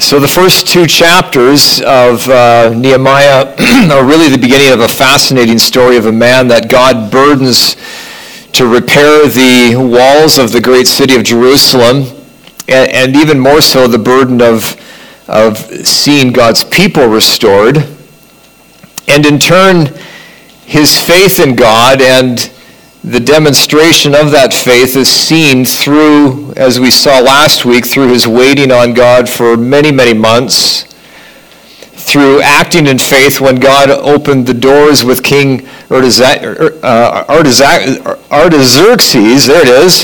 So the first two chapters of Nehemiah are really the beginning of a fascinating story of a man that God burdens to repair the walls of the great city of Jerusalem, and even more so the burden of seeing God's people restored. And in turn, his faith in God and the demonstration of that faith is seen through, as we saw last week, through his waiting on God for many, many months, through acting in faith when God opened the doors with King Artaxerxes, there it is.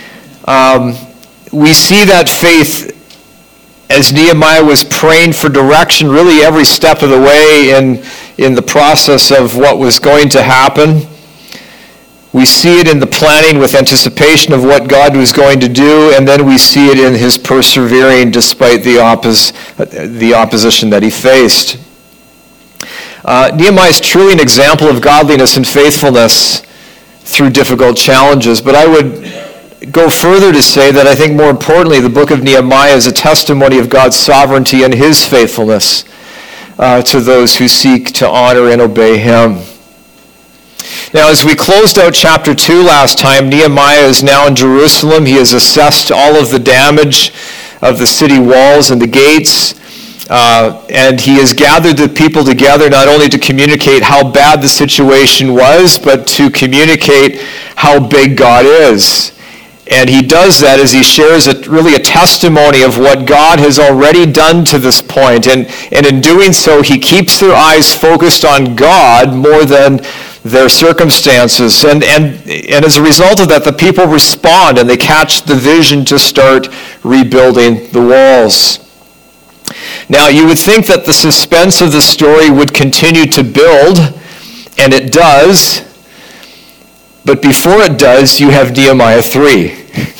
We see that faith as Nehemiah was praying for direction really every step of the way in the process of what was going to happen. We see it in the planning with anticipation of what God was going to do, and then we see it in his persevering despite the opposition that he faced. Nehemiah is truly an example of godliness and faithfulness through difficult challenges, but I would go further to say that I think more importantly, the book of Nehemiah is a testimony of God's sovereignty and his faithfulness to those who seek to honor and obey him. Now, as we closed out chapter 2 last time, Nehemiah is now in Jerusalem. He has assessed all of the damage of the city walls and the gates, and he has gathered the people together not only to communicate how bad the situation was, but to communicate how big God is. And he does that as he shares really a testimony of what God has already done to this point. And in doing so, he keeps their eyes focused on God more than their circumstances. And as a result of that, the people respond and they catch the vision to start rebuilding the walls. Now, you would think that the suspense of the story would continue to build, and it does. But before it does, you have Nehemiah 3.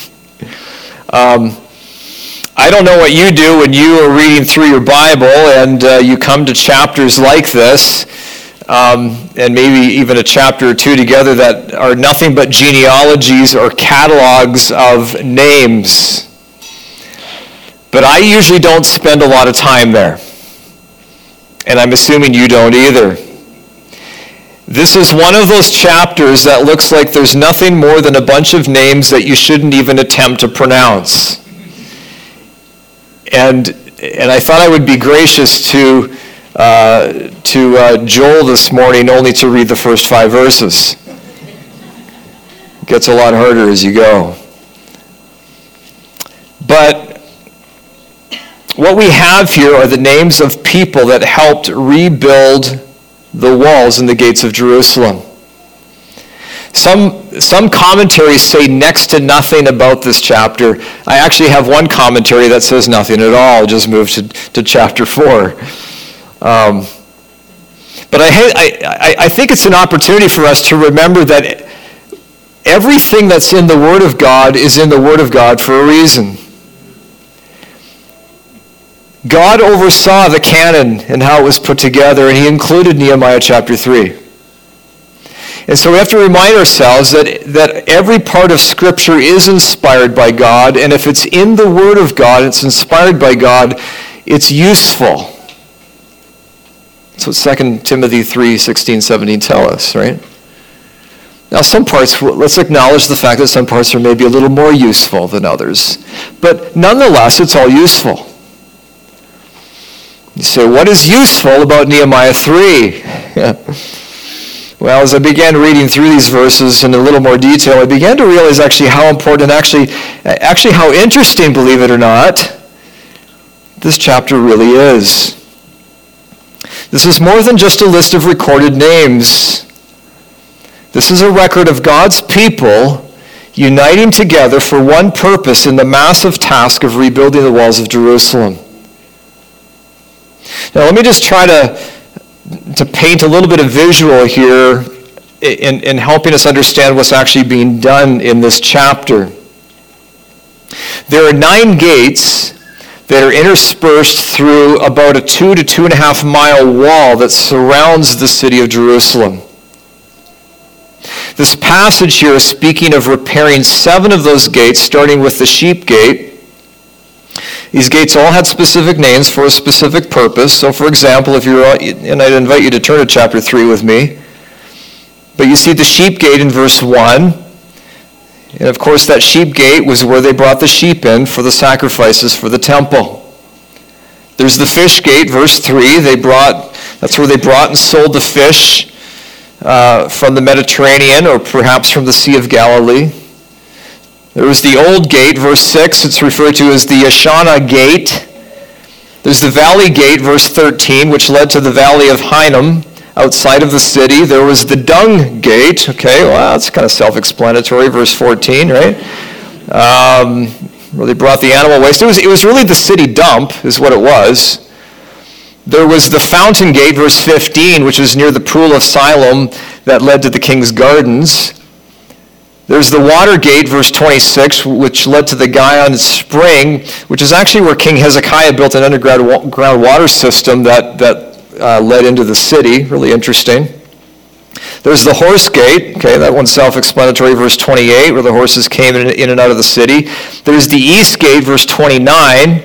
I don't know what you do when you are reading through your Bible and you come to chapters like this, and maybe even a chapter or two together that are nothing but genealogies or catalogs of names. But I usually don't spend a lot of time there. And I'm assuming you don't either. This is one of those chapters that looks like there's nothing more than a bunch of names that you shouldn't even attempt to pronounce. And I thought I would be gracious to Joel this morning only to read the first 5 verses. It gets a lot harder as you go. But what we have here are the names of people that helped rebuild the walls and the gates of Jerusalem. Some commentaries say next to nothing about this chapter. I actually have one commentary that says nothing at all. Just move to chapter 4. But I think it's an opportunity for us to remember that everything that's in the Word of God is in the Word of God for a reason. God oversaw the canon and how it was put together, and he included Nehemiah chapter 3. And so we have to remind ourselves that every part of Scripture is inspired by God, and if it's in the Word of God, it's inspired by God, it's useful. That's what 2 Timothy 3, 16, 17 tell us, right? Now some parts, let's acknowledge the fact that some parts are maybe a little more useful than others. But nonetheless, it's all useful. You say, what is useful about Nehemiah 3? Well, as I began reading through these verses in a little more detail, I began to realize actually how important, actually how interesting, believe it or not, this chapter really is. This is more than just a list of recorded names. This is a record of God's people uniting together for one purpose in the massive task of rebuilding the walls of Jerusalem. Now, let me just try to paint a little bit of visual here in helping us understand what's actually being done in this chapter. There are 9 gates that are interspersed through about a 2 to 2.5 mile wall that surrounds the city of Jerusalem. This passage here is speaking of repairing 7 of those gates, starting with the sheep gate, These gates all had specific names for a specific purpose. So for example, and I'd invite you to turn to chapter 3 with me, but you see the sheep gate in verse 1. And of course that sheep gate was where they brought the sheep in for the sacrifices for the temple. There's the fish gate, verse 3. That's where they brought and sold the fish from the Mediterranean or perhaps from the Sea of Galilee. There was the old gate, verse 6. It's referred to as the Yeshana gate. There's the valley gate, verse 13, which led to the valley of Hinnom outside of the city. There was the dung gate. Okay, well, that's kind of self-explanatory, verse 14, right? Where they brought the animal waste. It was really the city dump is what it was. There was the fountain gate, verse 15, which is near the pool of Siloam that led to the king's gardens. There's the water gate, verse 26, which led to the Gihon spring, which is actually where King Hezekiah built an underground water system that led into the city. Really interesting. There's the horse gate. Okay, that one's self-explanatory, verse 28, where the horses came in and out of the city. There's the east gate, verse 29.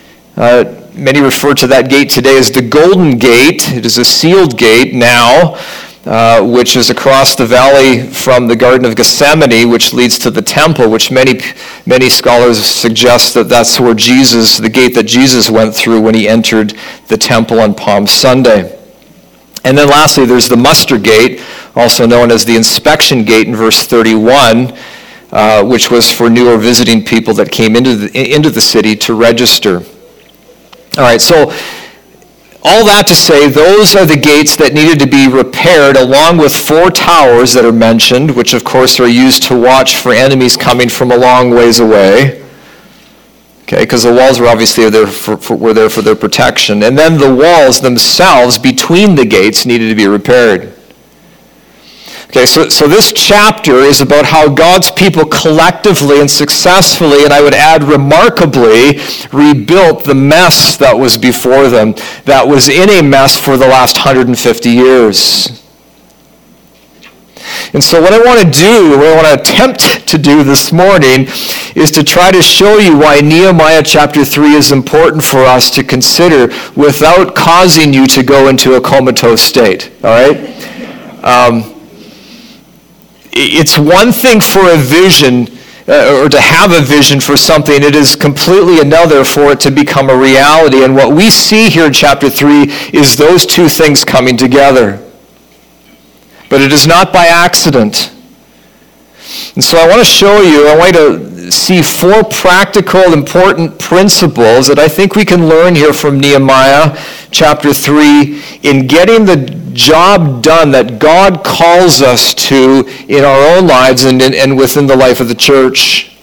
Many refer to that gate today as the Golden Gate. It is a sealed gate now, which is across the valley from the Garden of Gethsemane, which leads to the temple, which many scholars suggest that that's where the gate that Jesus went through when he entered the temple on Palm Sunday. And then lastly, there's the muster gate, also known as the inspection gate in verse 31, which was for new or visiting people that came into the city to register. All right, so all that to say, those are the gates that needed to be repaired, along with 4 towers that are mentioned, which of course are used to watch for enemies coming from a long ways away. Okay, because the walls were obviously there for their protection. And then the walls themselves between the gates needed to be repaired. Okay, so this chapter is about how God's people collectively and successfully, and I would add remarkably, rebuilt the mess that was before them, that was in a mess for the last 150 years. And so what I want to attempt to do this morning is to try to show you why Nehemiah chapter 3 is important for us to consider without causing you to go into a comatose state, all right? It's one thing for a vision or to have a vision for something. It is completely another for it to become a reality. And what we see here in chapter 3 is those two things coming together. But it is not by accident. And so I want to see 4 practical, important principles that I think we can learn here from Nehemiah chapter 3 in getting the job done that God calls us to in our own lives and within the life of the church.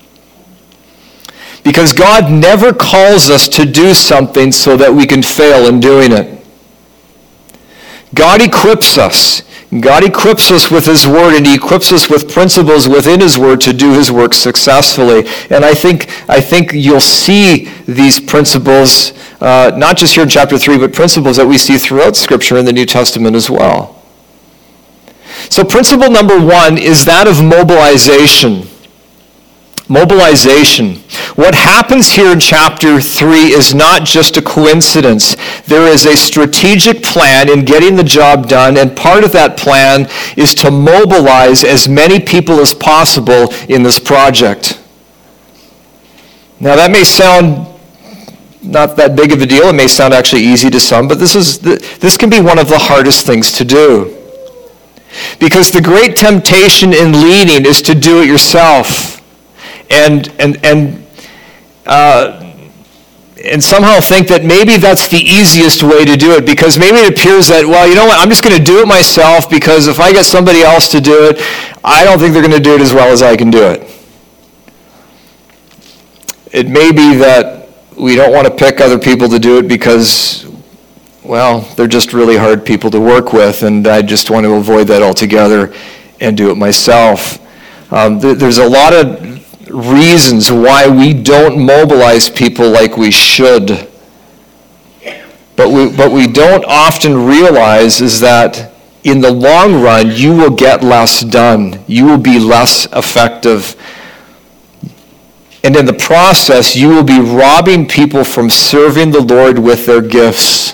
Because God never calls us to do something so that we can fail in doing it. God equips us. God equips us with his word, and he equips us with principles within his word to do his work successfully. And I think you'll see these principles, not just here in chapter 3, but principles that we see throughout Scripture in the New Testament as well. So principle number 1 is that of mobilization. Mobilization. What happens here in chapter 3 is not just a coincidence. There is a strategic plan in getting the job done, and part of that plan is to mobilize as many people as possible in this project. Now that may sound not that big of a deal. It may sound actually easy to some, but this can be one of the hardest things to do. Because the great temptation in leading is to do it yourself. And somehow think that maybe that's the easiest way to do it, because maybe it appears that, well, you know what, I'm just going to do it myself, because if I get somebody else to do it, I don't think they're going to do it as well as I can do it. It may be that we don't want to pick other people to do it because, well, they're just really hard people to work with, and I just want to avoid that altogether and do it myself. There's a lot of reasons why we don't mobilize people like we should. But we don't often realize is that in the long run, you will get less done. You will be less effective. And in the process, you will be robbing people from serving the Lord with their gifts.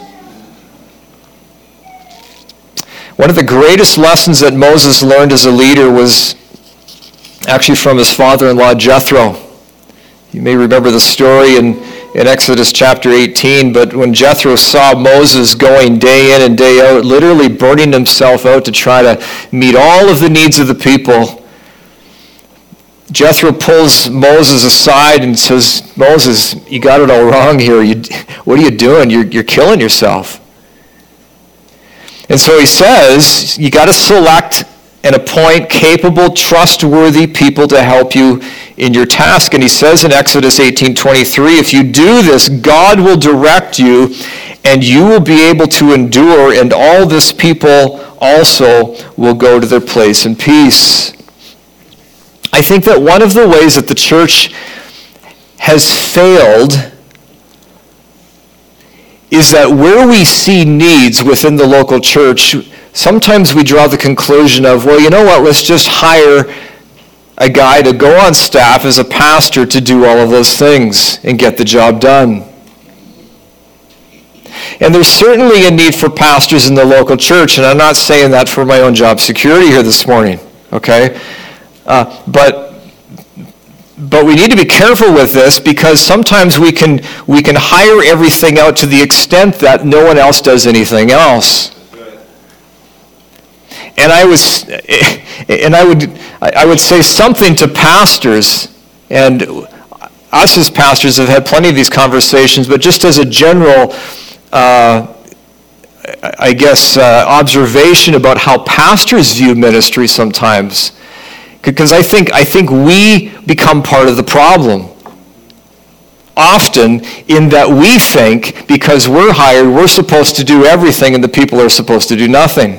One of the greatest lessons that Moses learned as a leader was actually from his father-in-law, Jethro. You may remember the story in Exodus chapter 18, but when Jethro saw Moses going day in and day out, literally burning himself out to try to meet all of the needs of the people, Jethro pulls Moses aside and says, Moses, you got it all wrong here. What are you doing? You're killing yourself. And so he says, you got to select and appoint capable, trustworthy people to help you in your task. And he says in Exodus 18:23, if you do this, God will direct you, and you will be able to endure, and all this people also will go to their place in peace. I think that one of the ways that the church has failed is that where we see needs within the local church, sometimes we draw the conclusion of, well, you know what, let's just hire a guy to go on staff as a pastor to do all of those things and get the job done. And there's certainly a need for pastors in the local church, and I'm not saying that for my own job security here this morning, okay? But we need to be careful with this, because sometimes we can hire everything out to the extent that no one else does anything else. And I would say something to pastors, and us as pastors have had plenty of these conversations, but just as a general observation about how pastors view ministry sometimes. Because I think we become part of the problem. Often, in that we think because we're hired, we're supposed to do everything and the people are supposed to do nothing.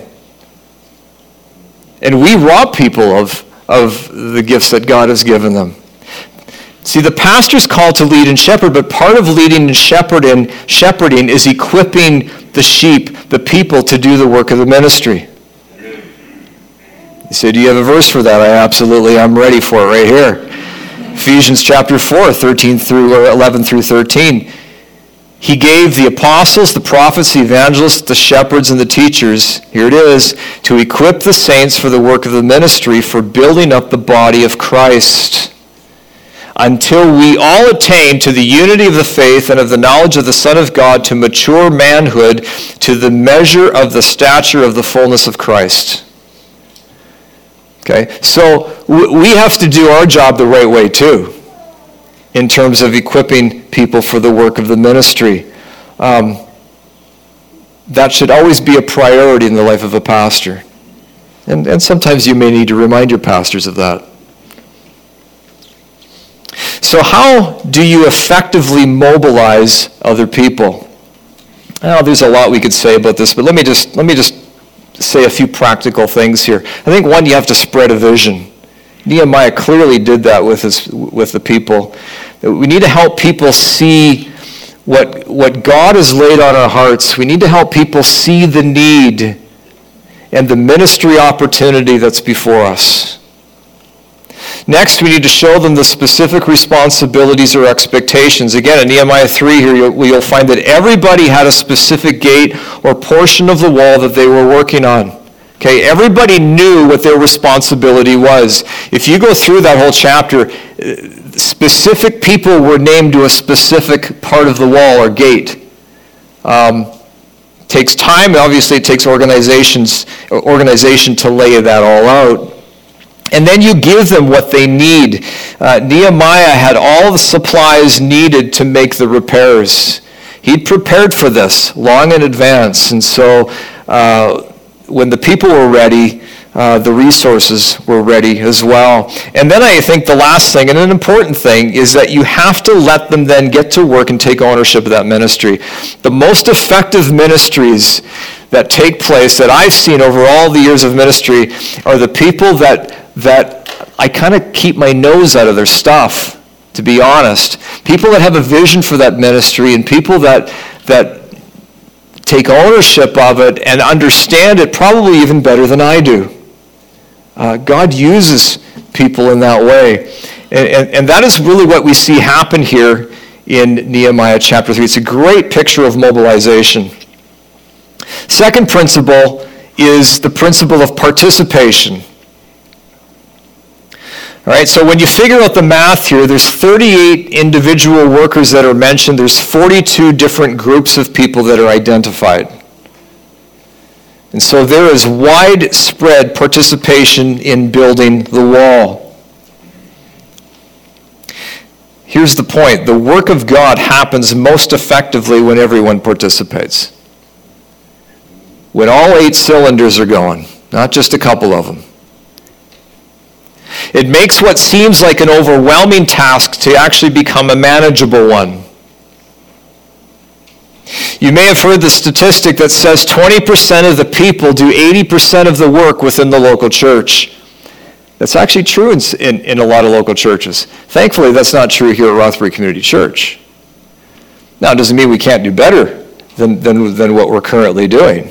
And we rob people of the gifts that God has given them. See, the pastor's called to lead and shepherd, but part of leading and shepherding is equipping the sheep, the people, to do the work of the ministry. You say, do you have a verse for that? I'm ready for it right here. Ephesians chapter 4, 11 through 13. He gave the apostles, the prophets, the evangelists, the shepherds, and the teachers, here it is, to equip the saints for the work of the ministry, for building up the body of Christ, until we all attain to the unity of the faith and of the knowledge of the Son of God, to mature manhood, to the measure of the stature of the fullness of Christ. Okay, so we have to do our job the right way too, in terms of equipping people for the work of the ministry. That should always be a priority in the life of a pastor. And sometimes you may need to remind your pastors of that. So how do you effectively mobilize other people? Well, there's a lot we could say about this, but let me just say a few practical things here. I think one, you have to spread a vision. Nehemiah clearly did that with the people. We need to help people see what God has laid on our hearts. We need to help people see the need and the ministry opportunity that's before us. Next, we need to show them the specific responsibilities or expectations. Again, in Nehemiah 3 here, you'll find that everybody had a specific gate or portion of the wall that they were working on. Okay, everybody knew what their responsibility was. If you go through that whole chapter, specific people were named to a specific part of the wall or gate. Takes time, obviously it takes organization to lay that all out. And then you give them what they need. Nehemiah had all the supplies needed to make the repairs. He'd prepared for this long in advance. And so when the people were ready, the resources were ready as well. And then I think the last thing, and an important thing, is that you have to let them then get to work and take ownership of that ministry. The most effective ministries that take place that I've seen over all the years of ministry are the people that I kind of keep my nose out of their stuff, to be honest. People that have a vision for that ministry, and people that take ownership of it and understand it probably even better than I do. God uses people in that way. And that is really what we see happen here in Nehemiah chapter 3. It's a great picture of mobilization. Second principle is the principle of participation. All right, so when you figure out the math here, there's 38 individual workers that are mentioned. There's 42 different groups of people that are identified. And so there is widespread participation in building the wall. Here's the point. The work of God happens most effectively when everyone participates. When all 8 cylinders are going, not just a couple of them. It makes what seems like an overwhelming task to actually become a manageable one. You may have heard the statistic that says 20% of the people do 80% of the work within the local church. That's actually true in a lot of local churches. Thankfully, that's not true here at Rothbury Community Church. Now, it doesn't mean we can't do better than what we're currently doing.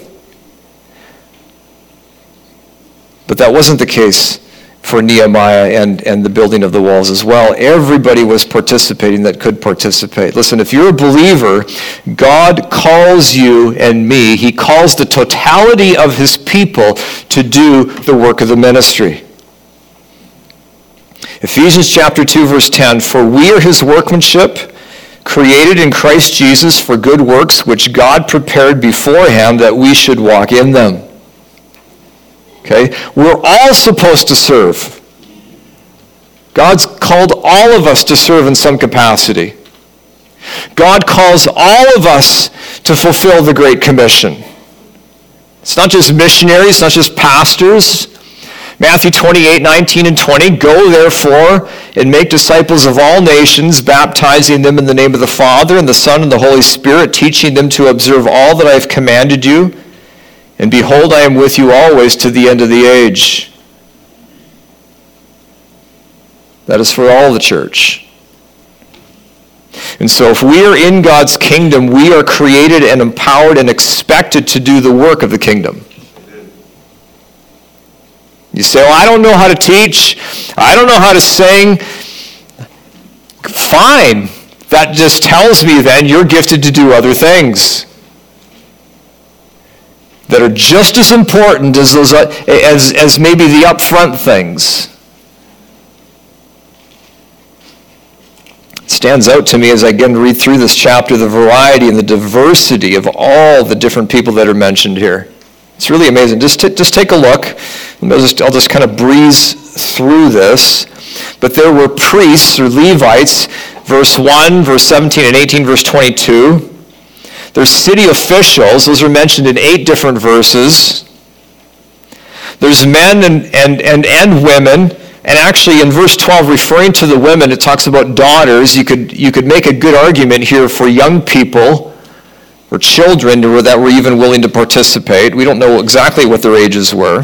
But that wasn't the case for Nehemiah and the building of the walls as well. Everybody was participating that could participate. Listen, if you're a believer, God calls you and me. He calls the totality of his people to do the work of the ministry. Ephesians chapter 2, verse 10, "For we are his workmanship, created in Christ Jesus for good works, which God prepared beforehand that we should walk in them." Okay? We're all supposed to serve. God's called all of us to serve in some capacity. God calls all of us to fulfill the Great Commission. It's not just missionaries, it's not just pastors. Matthew 28, 19 and 20, "Go therefore and make disciples of all nations, baptizing them in the name of the Father and the Son and the Holy Spirit, teaching them to observe all that I have commanded you. And behold, I am with you always to the end of the age." That is for all the church. And so if we are in God's kingdom, we are created and empowered and expected to do the work of the kingdom. You say, "Well, I don't know how to teach. I don't know how to sing." Fine. That just tells me then you're gifted to do other things that are just as important as those as maybe the upfront things. It stands out to me as I again read through this chapter, the variety and the diversity of all the different people that are mentioned here. It's really amazing. Just take a look. I'll just kind of breeze through this. But there were priests or Levites, verse 1, verse 17 and 18, verse 22. There's city officials. Those are mentioned in 8 different verses. There's men and women. And actually in verse 12, referring to the women, it talks about daughters. You could make a good argument here for young people or children that were even willing to participate. We don't know exactly what their ages were.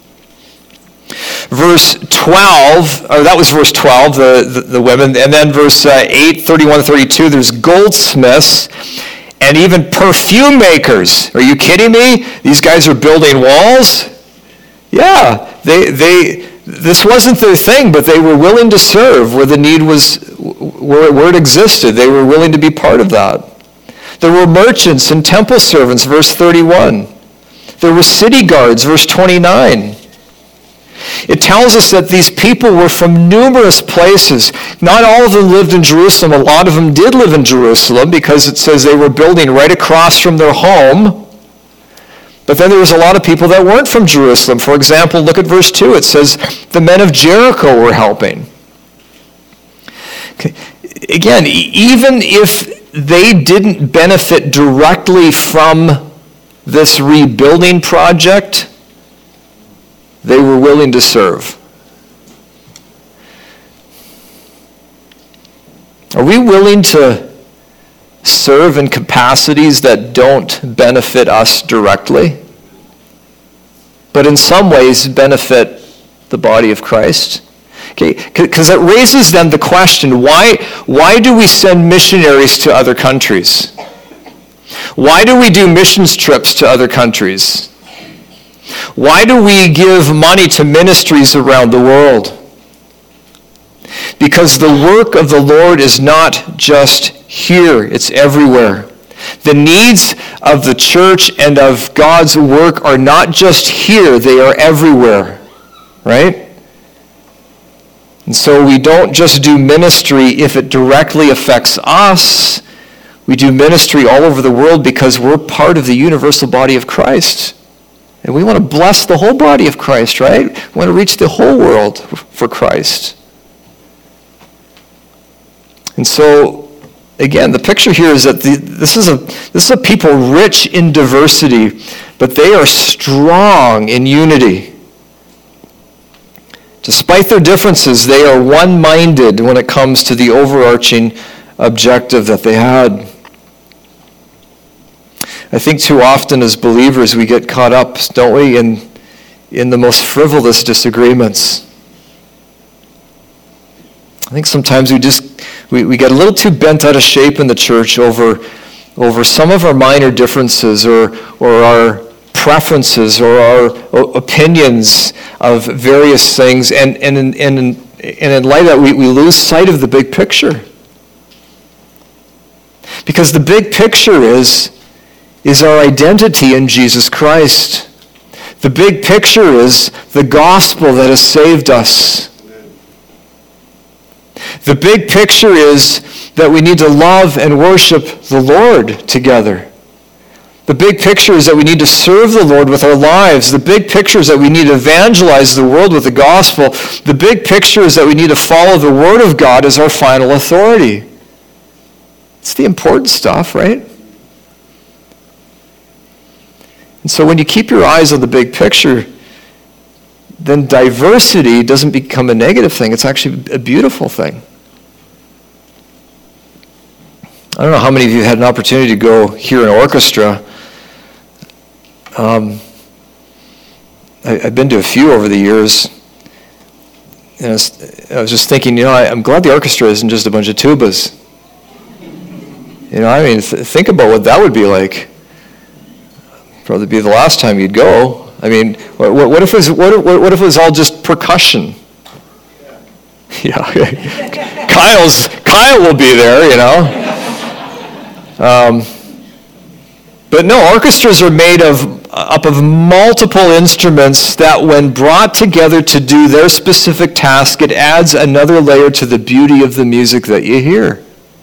Verse 12, or that was verse 12, the women. And then verse 8, 31 to 32, there's goldsmiths and even perfume makers. Are you kidding me? These guys are building walls? Yeah, this wasn't their thing, but they were willing to serve where the need was, where it existed. They were willing to be part of that. There were merchants and temple servants, verse 31. There were city guards, verse 29. It tells us that these people were from numerous places. Not all of them lived in Jerusalem. A lot of them did live in Jerusalem because it says they were building right across from their home. But then there was a lot of people that weren't from Jerusalem. For example, look at verse 2. It says the men of Jericho were helping. Okay. Again, even if they didn't benefit directly from this rebuilding project, they were willing to serve. Are we willing to serve in capacities that don't benefit us directly, but in some ways benefit the body of Christ? Okay, because it raises then the question, why do we send missionaries to other countries? Why do we do missions trips to other countries? Why do we give money to ministries around the world? Because the work of the Lord is not just here, it's everywhere. The needs of the church and of God's work are not just here, they are everywhere. Right? And so we don't just do ministry if it directly affects us. We do ministry all over the world because we're part of the universal body of Christ. And we want to bless the whole body of Christ, right? We want to reach the whole world for Christ. And so, again, the picture here is that this is a people rich in diversity, but they are strong in unity. Despite their differences, they are one-minded when it comes to the overarching objective that they had. I think too often as believers we get caught up, don't we, in the most frivolous disagreements. I think sometimes we get a little too bent out of shape in the church over some of our minor differences or our preferences or our opinions of various things, and in light of that we lose sight of the big picture. Because the big picture is our identity in Jesus Christ. The big picture is the gospel that has saved us. The big picture is that we need to love and worship the Lord together. The big picture is that we need to serve the Lord with our lives. The big picture is that we need to evangelize the world with the gospel. The big picture is that we need to follow the Word of God as our final authority. It's the important stuff, right? And so when you keep your eyes on the big picture, then diversity doesn't become a negative thing. It's actually a beautiful thing. I don't know how many of you had an opportunity to go hear an orchestra. I've been to a few over the years. And I was just thinking, I'm glad the orchestra isn't just a bunch of tubas. Think about what that would be like. Probably be the last time you'd go. I mean, what if it was all just percussion? Yeah, Kyle will be there, But no, orchestras are made up of multiple instruments that when brought together to do their specific task, it adds another layer to the beauty of the music that you hear.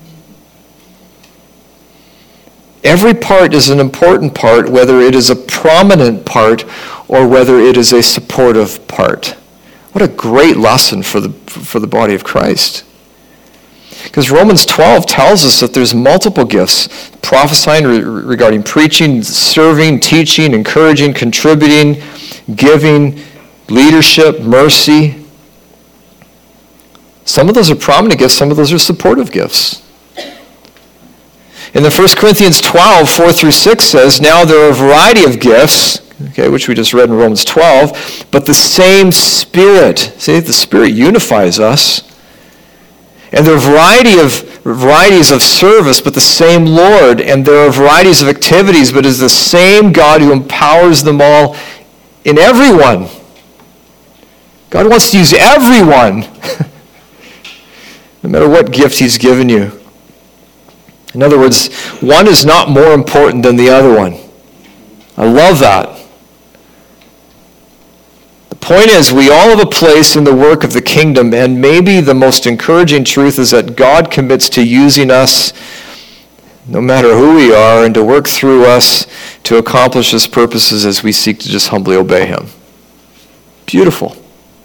Every part is an important part, whether it is a prominent part or whether it is a supportive part. What a great lesson for the body of Christ. Because Romans 12 tells us that there's multiple gifts: prophesying regarding preaching, serving, teaching, encouraging, contributing, giving, leadership, mercy. Some of those are prominent gifts, some of those are supportive gifts. And then 1 Corinthians 12, 4 through 6 says, now there are a variety of gifts, which we just read in Romans 12, but the same Spirit. See, the Spirit unifies us. And there are varieties of service, but the same Lord. And there are varieties of activities, but it is the same God who empowers them all in everyone. God wants to use everyone, no matter what gift he's given you. In other words, one is not more important than the other one. I love that. The point is, we all have a place in the work of the kingdom, and maybe the most encouraging truth is that God commits to using us, no matter who we are, and to work through us to accomplish his purposes as we seek to just humbly obey him. Beautiful.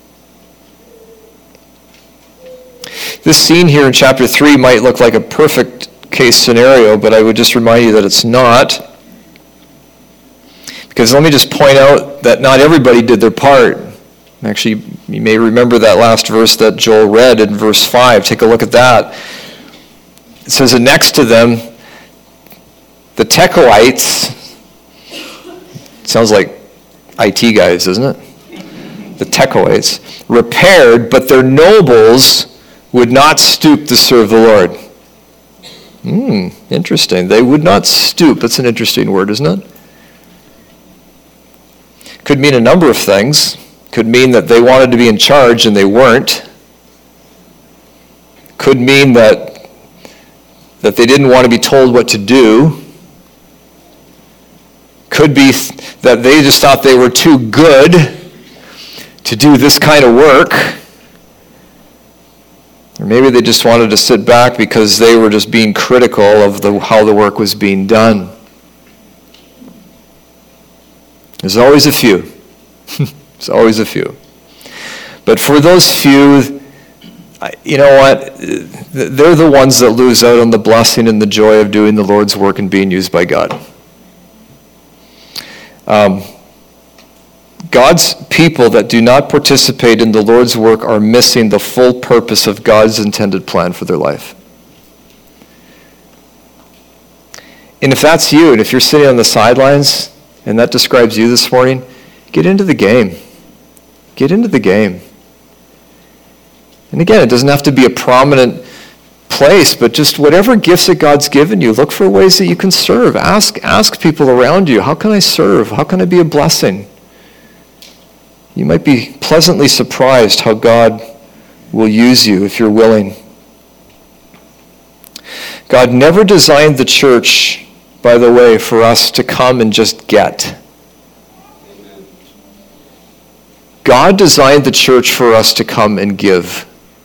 This scene here in chapter 3 might look like a perfect case scenario, but I would just remind you that it's not. Because let me just point out that not everybody did their part. Actually, you may remember that last verse that Joel read in verse 5. Take a look at that. It says that next to them, the Tekoites, sounds like IT guys, doesn't it? The Tekoites, repaired, but their nobles would not stoop to serve the Lord. Interesting. They would not stoop. That's an interesting word, isn't it? Could mean a number of things. Could mean that they wanted to be in charge and they weren't. Could mean that they didn't want to be told what to do. Could be that they just thought they were too good to do this kind of work. Or maybe they just wanted to sit back because they were just being critical of how the work was being done. There's always a few. There's always a few. But for those few, you know what? They're the ones that lose out on the blessing and the joy of doing the Lord's work and being used by God. God's people that do not participate in the Lord's work are missing the full purpose of God's intended plan for their life. And if that's you, and if you're sitting on the sidelines, and that describes you this morning, get into the game. Get into the game. And again, it doesn't have to be a prominent place, but just whatever gifts that God's given you, look for ways that you can serve. Ask people around you, how can I serve? How can I be a blessing? You might be pleasantly surprised how God will use you if you're willing. God never designed the church, by the way, for us to come and just get. God designed the church for us to come and give.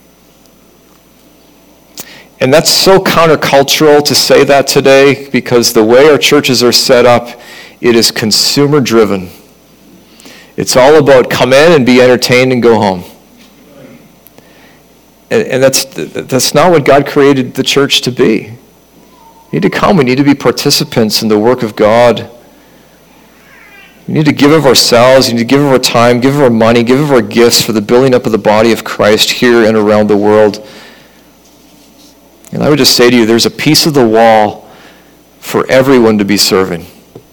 And that's so countercultural to say that today, because the way our churches are set up, it is consumer driven. It's all about come in and be entertained and go home. And that's not what God created the church to be. We need to come. We need to be participants in the work of God. We need to give of ourselves. We need to give of our time, give of our money, give of our gifts for the building up of the body of Christ here and around the world. And I would just say to you, there's a piece of the wall for everyone to be serving.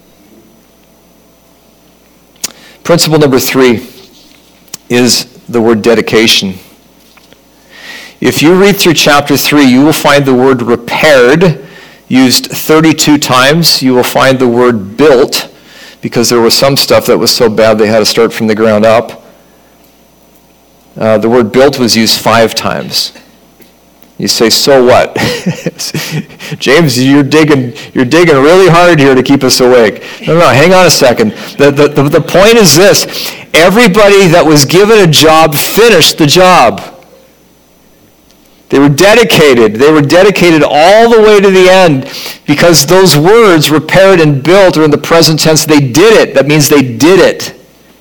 Principle number 3 is the word dedication. If you read through chapter 3, you will find the word repaired used 32 times. You will find the word built, because there was some stuff that was so bad they had to start from the ground up. The word built was used 5 times. You say, so what? James, you're digging really hard here to keep us awake. No, hang on a second. The point is this. Everybody that was given a job finished the job. They were dedicated. They were dedicated all the way to the end, because those words, repaired and built, are in the present tense. They did it. That means they did it.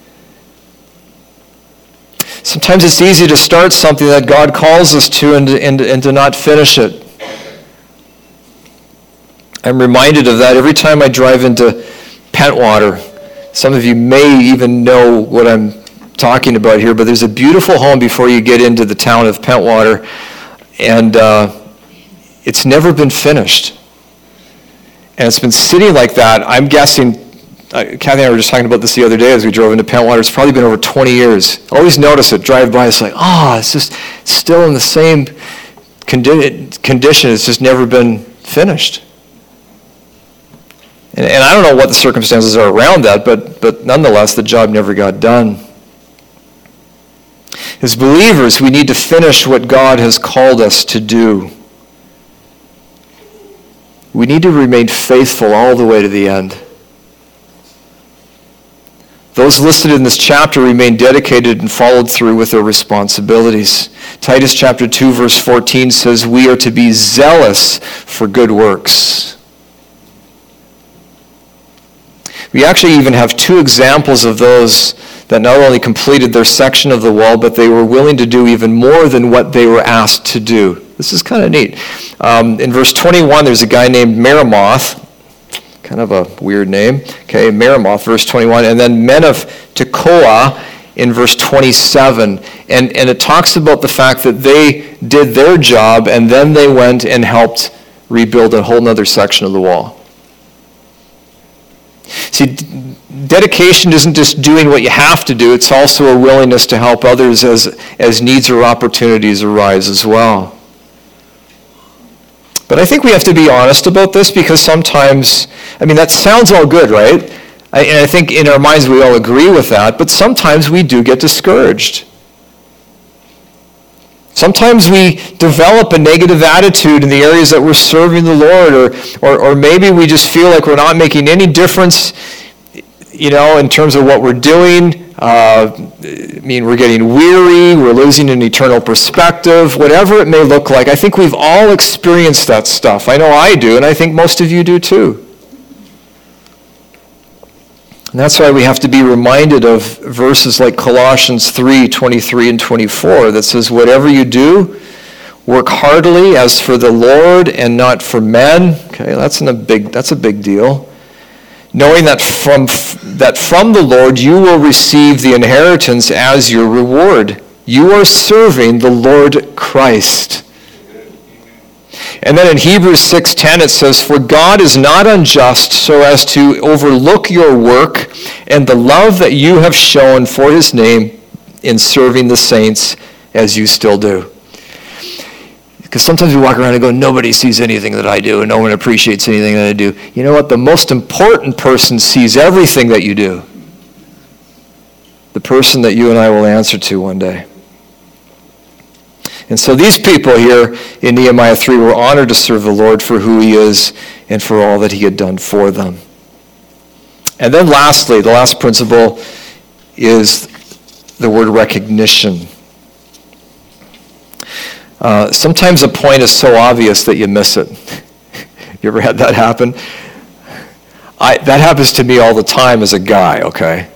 Sometimes it's easy to start something that God calls us to and to not finish it. I'm reminded of that every time I drive into Pentwater. Some of you may even know what I'm talking about here, but there's a beautiful home before you get into the town of Pentwater, and it's never been finished. And it's been sitting like that, I'm guessing. Kathy and I were just talking about this the other day as we drove into Pentwater. It's probably been over 20 years. Always notice it, drive by, it's like, it's just still in the same condition. It's just never been finished. And I don't know what the circumstances are around that, but nonetheless, the job never got done. As believers, we need to finish what God has called us to do. We need to remain faithful all the way to the end. Those listed in this chapter remain dedicated and followed through with their responsibilities. Titus chapter 2 verse 14 says, we are to be zealous for good works. We actually even have 2 examples of those that not only completed their section of the wall, but they were willing to do even more than what they were asked to do. This is kind of neat. In verse 21, there's a guy named Meremoth. Kind of a weird name. Okay, Meremoth, verse 21. And then men of Tekoa in verse 27. And it talks about the fact that they did their job, and then they went and helped rebuild a whole other section of the wall. See, dedication isn't just doing what you have to do. It's also a willingness to help others as needs or opportunities arise as well. But I think we have to be honest about this, because sometimes, that sounds all good, right? And I think in our minds we all agree with that, but sometimes we do get discouraged. Sometimes we develop a negative attitude in the areas that we're serving the Lord, or maybe we just feel like we're not making any difference, in terms of what we're doing. We're getting weary, we're losing an eternal perspective, whatever it may look like. I think we've all experienced that stuff. I know I do, and I think most of you do too. And that's why we have to be reminded of verses like Colossians 3:23 and 24 that says, whatever you do, work heartily as for the Lord and not for men. Okay, that's a big deal. Knowing that from the Lord you will receive the inheritance as your reward. You are serving the Lord Christ. And then in Hebrews 6:10 it says, for God is not unjust so as to overlook your work and the love that you have shown for his name in serving the saints as you still do. Because sometimes we walk around and go, nobody sees anything that I do and no one appreciates anything that I do. You know what? The most important person sees everything that you do. The person that you and I will answer to one day. And so these people here in Nehemiah 3 were honored to serve the Lord for who he is and for all that he had done for them. And then lastly, the last principle is the word recognition. Sometimes a point is so obvious that you miss it. You ever had that happen? That happens to me all the time as a guy, okay?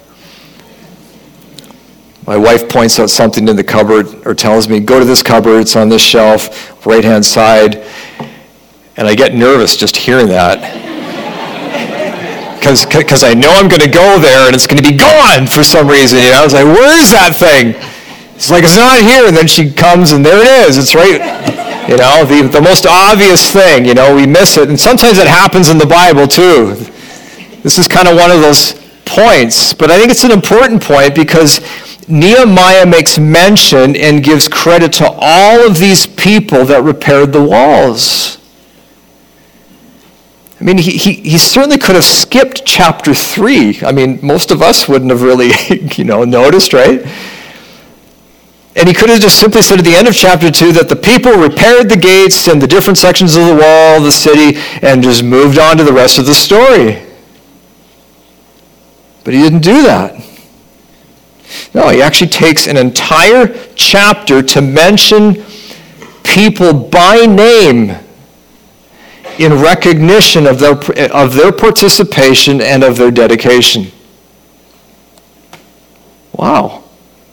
My wife points out something in the cupboard or tells me, go to this cupboard, it's on this shelf, right-hand side. And I get nervous just hearing that. Because I know I'm going to go there and it's going to be gone for some reason. I was like, where is that thing? It's like, it's not here. And then she comes and there it is. It's right, the most obvious thing, we miss it. And sometimes it happens in the Bible too. This is kind of one of those points. But I think it's an important point because Nehemiah makes mention and gives credit to all of these people that repaired the walls. I mean, he certainly could have skipped chapter 3. I mean, most of us wouldn't have really, noticed, right? And he could have just simply said at the end of chapter 2 that the people repaired the gates and the different sections of the wall of the city and just moved on to the rest of the story. But he didn't do that. No, he actually takes an entire chapter to mention people by name in recognition of their participation and of their dedication. Wow.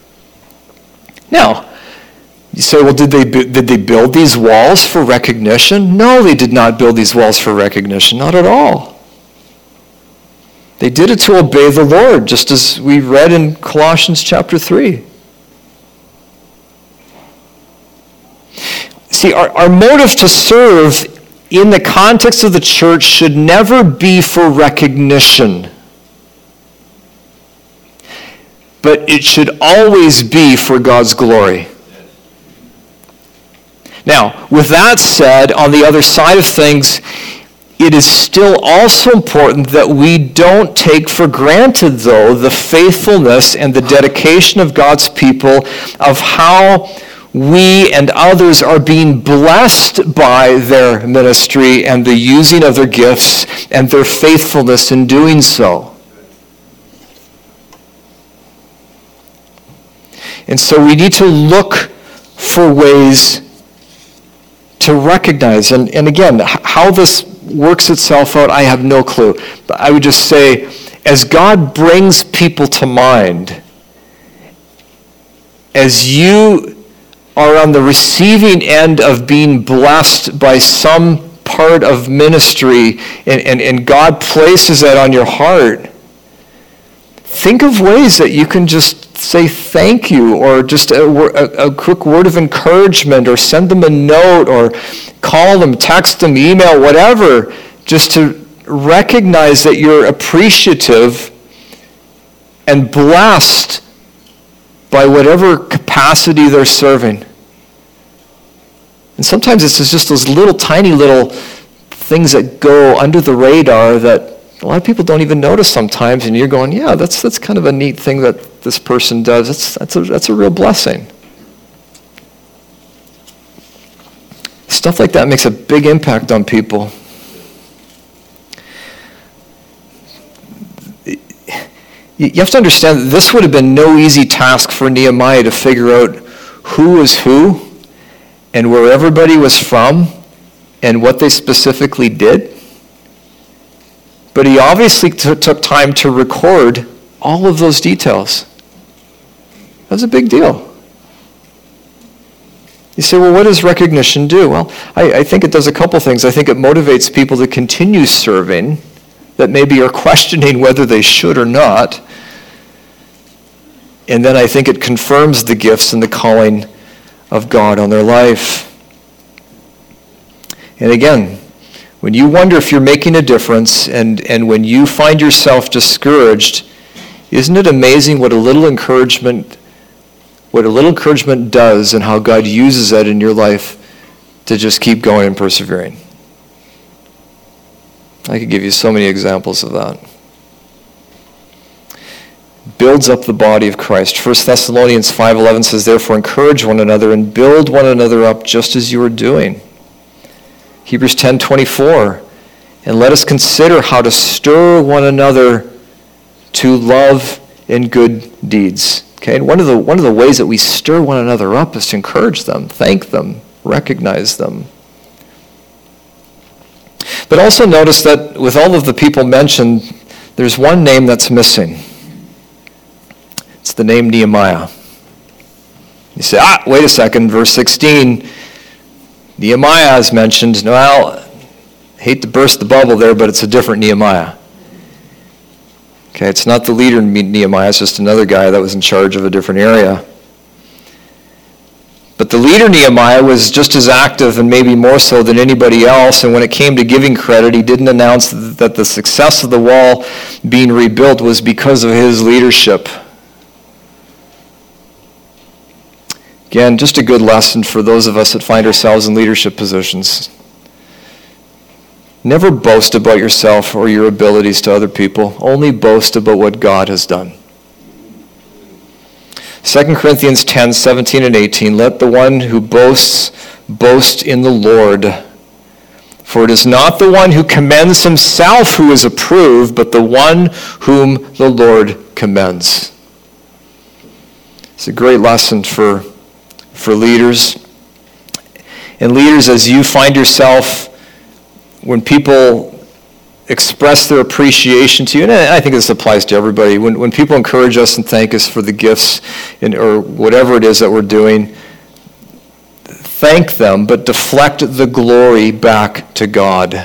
Now, you say, well, did they build these walls for recognition? No, they did not build these walls for recognition, not at all. They did it to obey the Lord, just as we read in Colossians chapter 3. See, our motive to serve in the context of the church should never be for recognition. But it should always be for God's glory. Now, with that said, on the other side of things, it is still also important that we don't take for granted, though, the faithfulness and the dedication of God's people, of how we and others are being blessed by their ministry and the using of their gifts and their faithfulness in doing so. And so we need to look for ways to recognize, and again, how this works itself out, I have no clue. But I would just say, as God brings people to mind, as you are on the receiving end of being blessed by some part of ministry, and God places that on your heart, think of ways that you can just say thank you, or just a quick word of encouragement, or send them a note, or call them, text them, email, whatever, just to recognize that you're appreciative and blessed by whatever capacity they're serving. And sometimes it's just those tiny little things that go under the radar that a lot of people don't even notice sometimes, and you're going, yeah, that's kind of a neat thing that this person does. That's a real blessing. Stuff like that makes a big impact on people. You have to understand that this would have been no easy task for Nehemiah to figure out who was who and where everybody was from and what they specifically did. But he obviously took time to record all of those details. That was a big deal. You say, well, what does recognition do? Well, I think it does a couple things. I think it motivates people to continue serving that maybe are questioning whether they should or not. And then I think it confirms the gifts and the calling of God on their life. And again, when you wonder if you're making a difference and when you find yourself discouraged, isn't it amazing what a little encouragement does and how God uses that in your life to just keep going and persevering? I could give you so many examples of that. Builds up the body of Christ. 1 Thessalonians 5:11 says, therefore encourage one another and build one another up just as you are doing. Hebrews 10:24, and let us consider how to stir one another to love and good deeds. Okay, and one of the ways that we stir one another up is to encourage them, thank them, recognize them. But also notice that with all of the people mentioned, there's one name that's missing. It's the name Nehemiah. You say, wait a second, verse 16, Nehemiah is mentioned. Well, I hate to burst the bubble there, but it's a different Nehemiah. Okay, it's not the leader Nehemiah, it's just another guy that was in charge of a different area. But the leader Nehemiah was just as active and maybe more so than anybody else, and when it came to giving credit, he didn't announce that the success of the wall being rebuilt was because of his leadership. Again, just a good lesson for those of us that find ourselves in leadership positions. Never boast about yourself or your abilities to other people. Only boast about what God has done. 2 Corinthians 10:17 and 18, let the one who boasts boast in the Lord. For it is not the one who commends himself who is approved, but the one whom the Lord commends. It's a great lesson for leaders. And leaders, as you find yourself, when people express their appreciation to you, and I think this applies to everybody, when people encourage us and thank us for the gifts or whatever it is that we're doing, thank them, but deflect the glory back to God.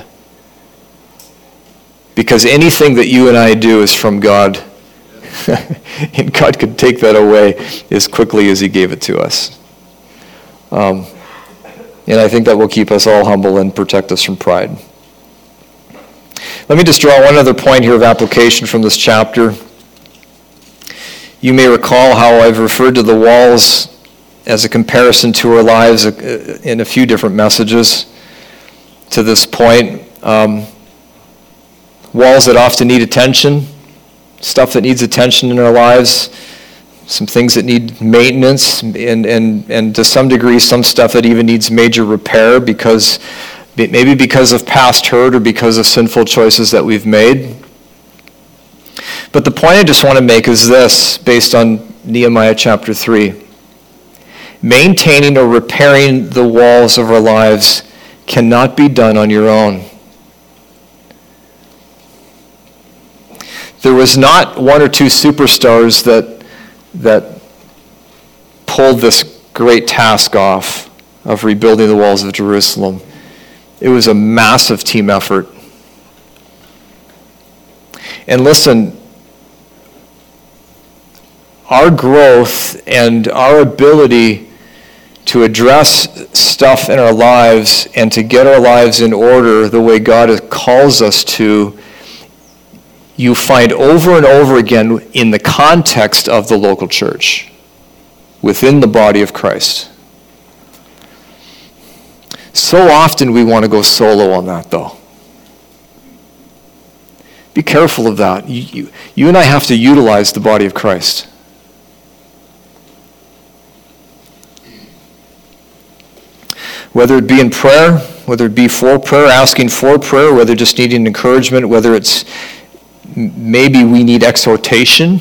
Because anything that you and I do is from God. And God could take that away as quickly as he gave it to us. And I think that will keep us all humble and protect us from pride. Let me just draw one other point here of application from this chapter. You may recall how I've referred to the walls as a comparison to our lives in a few different messages to this point. Walls that often need attention, stuff that needs attention in our lives, some things that need maintenance, and to some degree some stuff that even needs major repair maybe because of past hurt or because of sinful choices that we've made. But the point I just want to make is this, based on Nehemiah chapter 3. Maintaining or repairing the walls of our lives cannot be done on your own. There was not one or two superstars that pulled this great task off of rebuilding the walls of Jerusalem. It was a massive team effort. And listen, our growth and our ability to address stuff in our lives and to get our lives in order the way God calls us to, you find over and over again in the context of the local church, within the body of Christ. So often we want to go solo on that, though. Be careful of that. You and I have to utilize the body of Christ. Whether it be in prayer, whether it be for prayer, asking for prayer, whether just needing encouragement, whether it's maybe we need exhortation.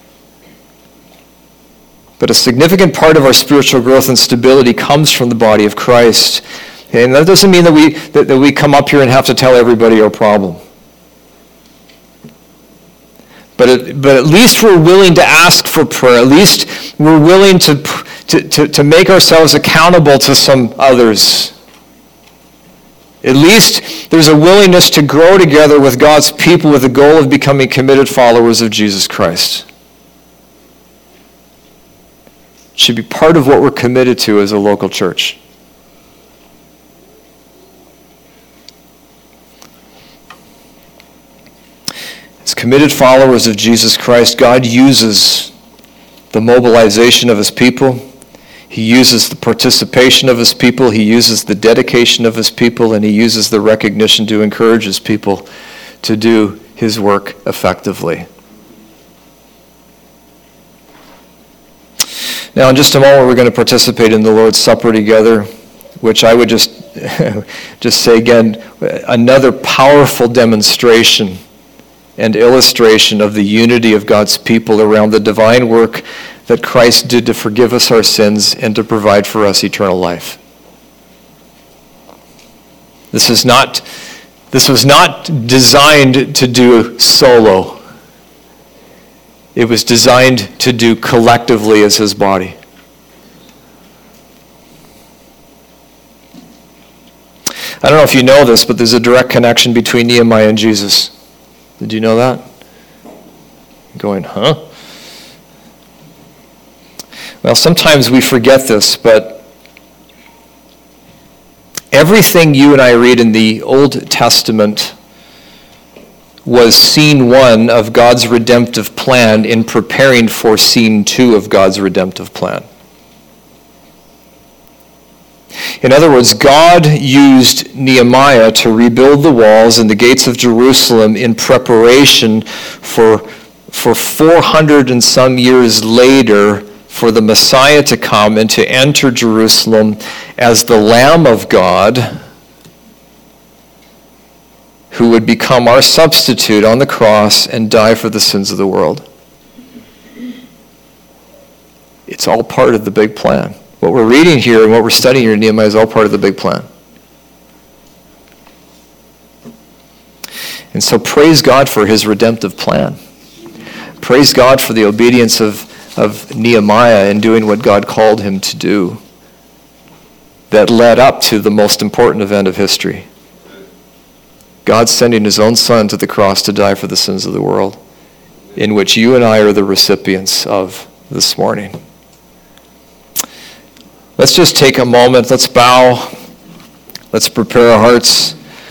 But a significant part of our spiritual growth and stability comes from the body of Christ. And that doesn't mean that we come up here and have to tell everybody our problem. But at least we're willing to ask for prayer. At least we're willing to make ourselves accountable to some others. At least there's a willingness to grow together with God's people with the goal of becoming committed followers of Jesus Christ. It should be part of what we're committed to as a local church. As committed followers of Jesus Christ, God uses the mobilization of his people. He uses the participation of his people. He uses the dedication of his people. And he uses the recognition to encourage his people to do his work effectively. Now, in just a moment, we're going to participate in the Lord's Supper together, which I would just say again, another powerful demonstration and illustration of the unity of God's people around the divine work that Christ did to forgive us our sins and to provide for us eternal life. This was not designed to do solo. It was designed to do collectively as his body. I don't know if you know this, but there's a direct connection between Nehemiah and Jesus. Did you know that? You're going, huh? Well, sometimes we forget this, but everything you and I read in the Old Testament was scene one of God's redemptive plan in preparing for scene two of God's redemptive plan. In other words, God used Nehemiah to rebuild the walls and the gates of Jerusalem in preparation for 400 and some years later for the Messiah to come and to enter Jerusalem as the Lamb of God who would become our substitute on the cross and die for the sins of the world. It's all part of the big plan. What we're reading here and what we're studying here in Nehemiah is all part of the big plan. And so praise God for his redemptive plan. Praise God for the obedience of Nehemiah in doing what God called him to do that led up to the most important event of history. God sending his own son to the cross to die for the sins of the world, in which you and I are the recipients of this morning. Let's just take a moment. Let's bow. Let's prepare our hearts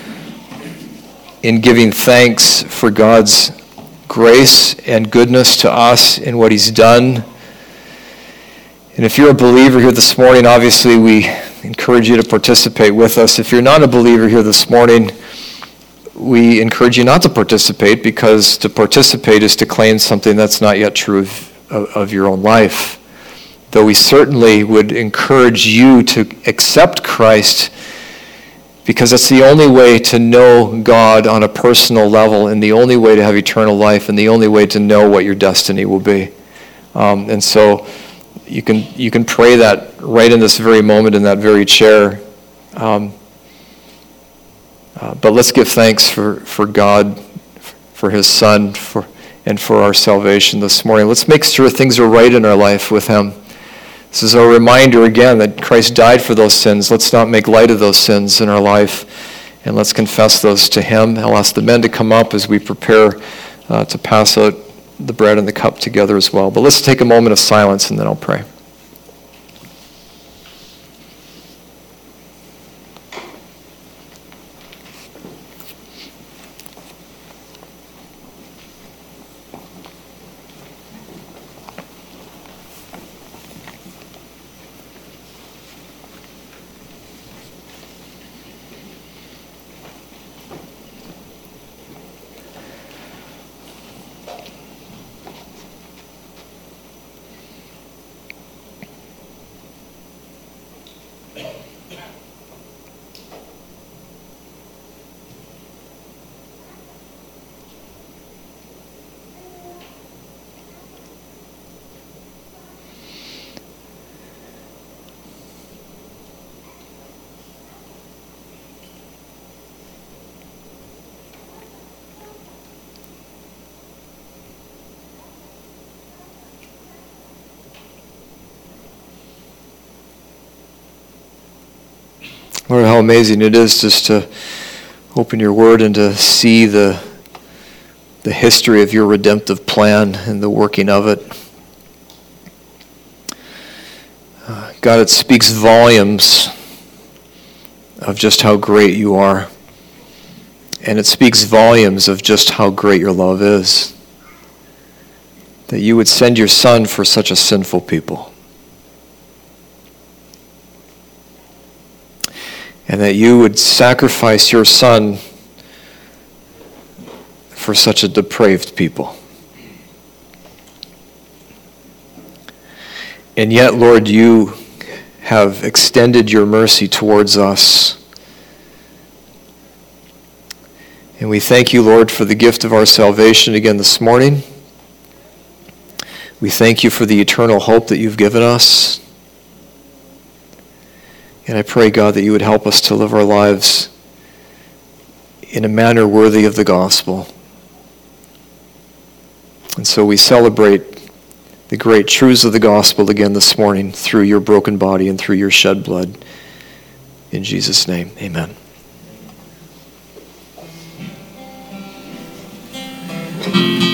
in giving thanks for God's grace and goodness to us in what he's done. And if you're a believer here this morning, obviously we encourage you to participate with us. If you're not a believer here this morning, we encourage you not to participate, because to participate is to claim something that's not yet true of your own life. Though we certainly would encourage you to accept Christ, because that's the only way to know God on a personal level, and the only way to have eternal life, and the only way to know what your destiny will be. And so you can pray that right in this very moment in that very chair. But let's give thanks for God, for his Son, and for our salvation this morning. Let's make sure things are right in our life with him. This is a reminder again that Christ died for those sins. Let's not make light of those sins in our life, and let's confess those to him. I'll ask the men to come up as we prepare to pass out the bread and the cup together as well. But let's take a moment of silence, and then I'll pray. Lord, how amazing it is just to open your word and to see the history of your redemptive plan and the working of it. God, it speaks volumes of just how great you are. And it speaks volumes of just how great your love is. That you would send your Son for such a sinful people. And that you would sacrifice your Son for such a depraved people. And yet, Lord, you have extended your mercy towards us. And we thank you, Lord, for the gift of our salvation again this morning. We thank you for the eternal hope that you've given us. And I pray, God, that you would help us to live our lives in a manner worthy of the gospel. And so we celebrate the great truths of the gospel again this morning through your broken body and through your shed blood. In Jesus' name, amen.